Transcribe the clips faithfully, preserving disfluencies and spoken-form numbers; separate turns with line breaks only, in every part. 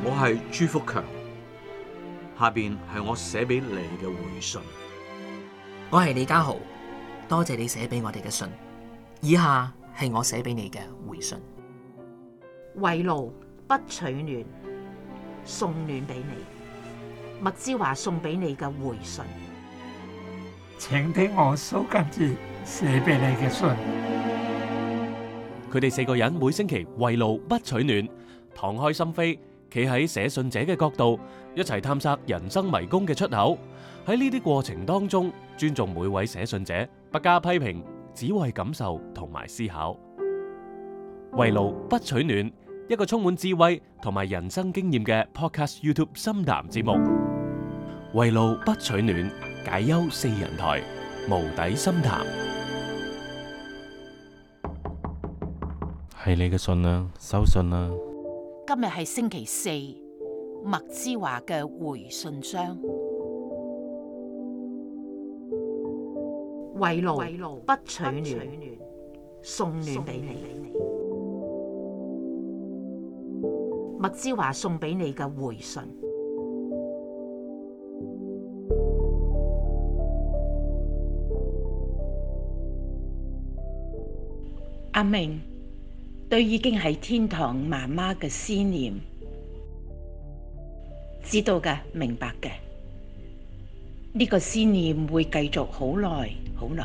我係朱福強，下邊係我寫俾你嘅回信。
我係李家豪，多謝你寫俾我哋嘅信。以下係我寫俾你嘅回信。
圍爐不取暖，送暖俾你。麥之華送俾你嘅回信。
請聽我蘇賡哲寫俾你嘅信。
佢哋四個人每星期圍爐不取暖，敞開心扉，企喺寫信者嘅角度，一齊探索人生迷宮嘅出口。喺呢啲過程當中，尊重每位寫信者，不加批評，只為感受同埋思考。圍爐不取暖，一個充滿智慧同埋人生經驗嘅 Podcast YouTube 深談節目。圍爐不取暖，解憂四人台，無底深談。
係你嘅信啦，收信啦。
今日係星期四，麥之華嘅回信箱。圍爐不取暖，送暖俾你。麥之華送俾你嘅回信。
阿明對已經喺天堂媽媽嘅思念，知道嘅，明白嘅。呢個思念會繼續好耐好耐。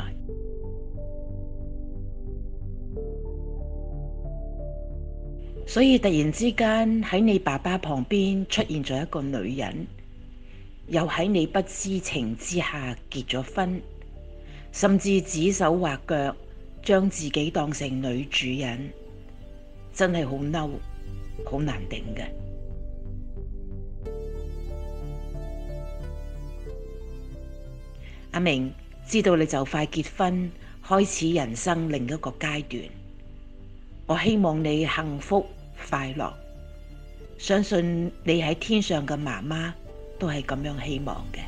所以突然之間喺你爸爸旁邊出現咗一個女人，又喺你不知情之下結咗婚，甚至指手畫腳將自己當成女主人，真係好嬲，好難頂嘅。阿明知道你就快結婚，開始人生另一個階段。我希望你幸福快樂，相信你喺天上嘅媽媽都係咁樣希望嘅。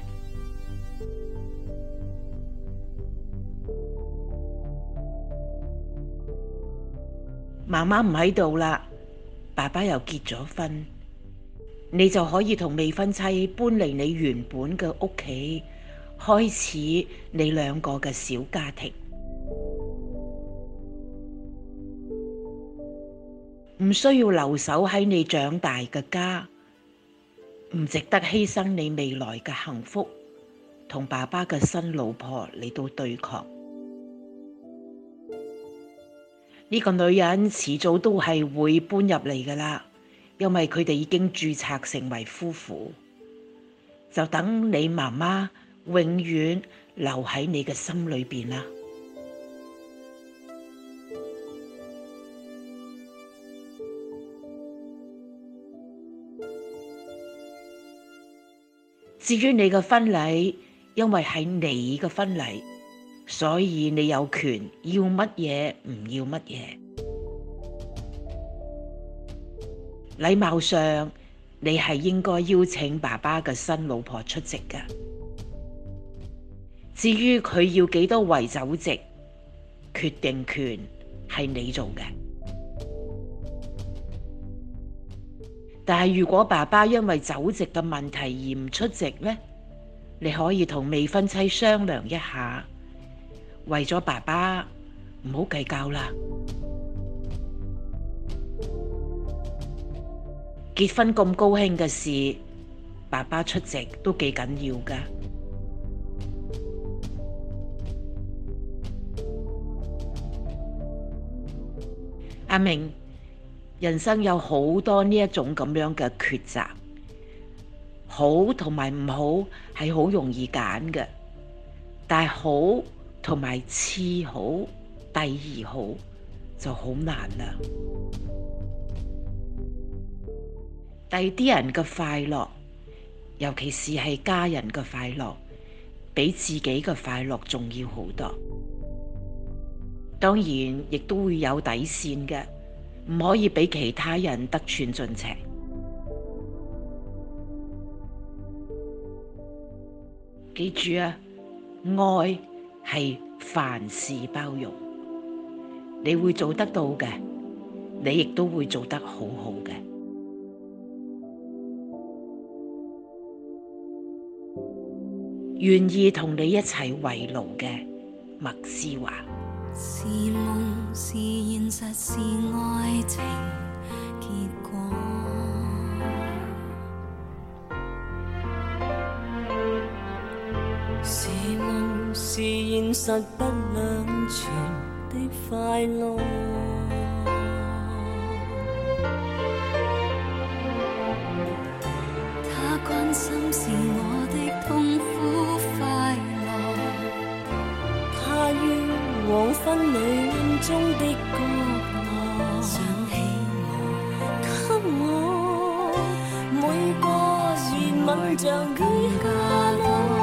媽媽唔喺度啦，爸爸又結咗婚，你就可以同未婚妻搬離你原本嘅屋企，開始你兩個嘅小家庭。唔需要留守喺你長大嘅家，唔值得犧牲你未來嘅幸福，同爸爸嘅新老婆嚟到對抗。呢個女人遲早都係會搬入嚟㗎喇，因為佢哋已經註冊成為夫婦，就等你媽媽永遠留喺你嘅心裏邊啦。至於你嘅婚禮，因為係你嘅婚禮，所以你有權要乜嘢唔要乜嘢。禮貌上，你係應該邀請爸爸嘅新老婆出席嘅。至於佢要幾多圍酒席，決定權係你做嘅。但係如果爸爸因為酒席嘅問題而唔出席呢，你可以同未婚妻商量一下，為咗爸爸唔好計較啦。結婚咁高興嘅事，爸爸出席都幾緊要㗎。阿明，人生有好多呢一種咁樣嘅抉擇，好同埋唔好係好容易揀嘅，但係好同埋次好、第二好就好難啦。第啲人嘅快樂，尤其是係家人嘅快樂，比自己嘅快樂重要好多。當然，亦都會有底線嘅，唔可以俾其他人得寸進尺。記住啊，愛係凡事包容，你會做得到嘅，你亦都會做得好好嘅。 願意同你一齊圍爐嘅麥之華。
是夢是現實是愛情結果，是夢是現實不兩全的快樂，他關心是我的痛苦快樂，他於黃昏裏暗中的角落，想起我，給我每個熱吻像雨下落，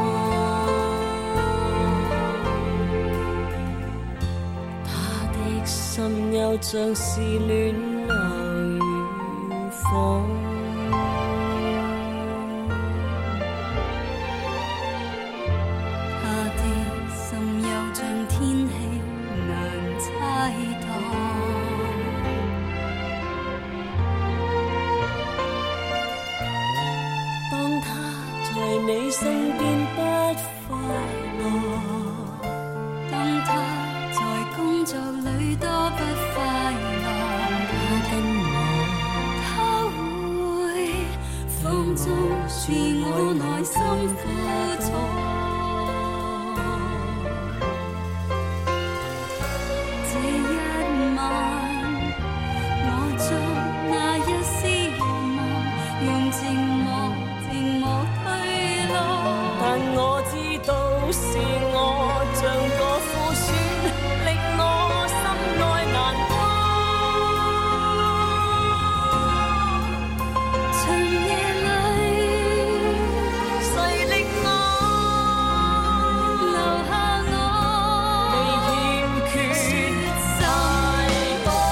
他的心又像是暖流如火，他的心又像天氣難猜度，當他在你身邊不快樂，當他在工作裏多不快樂，他跟我，他會放縱是我內心苦楚。是我像個苦選，令我心內難過。長夜裏，誰令我留下我？未欠缺太多。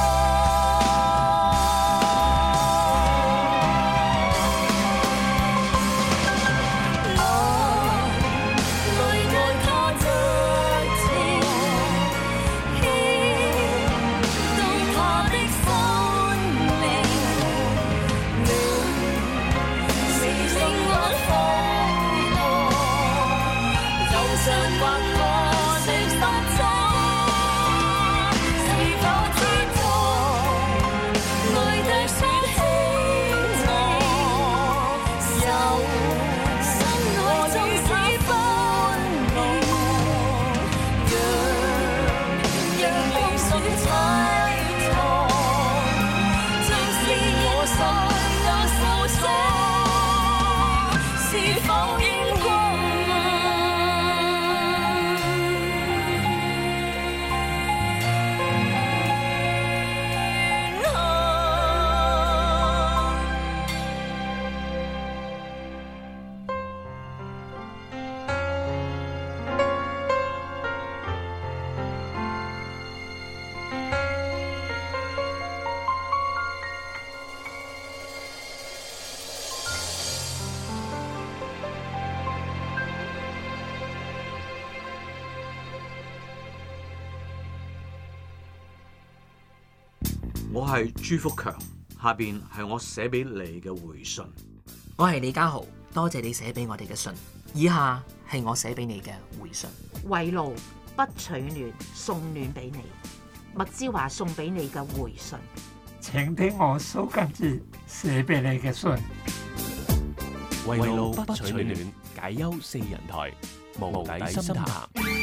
我係朱福強，下邊係我寫俾你嘅回信。
我係李家豪，多謝你寫俾我哋嘅信。以下係我寫俾你嘅回信。
圍爐不取暖，送暖俾你。麥之華送俾你嘅回信。
請聽我蘇賡哲寫俾你嘅信。
圍爐不取暖，解憂四人台，無底深潭。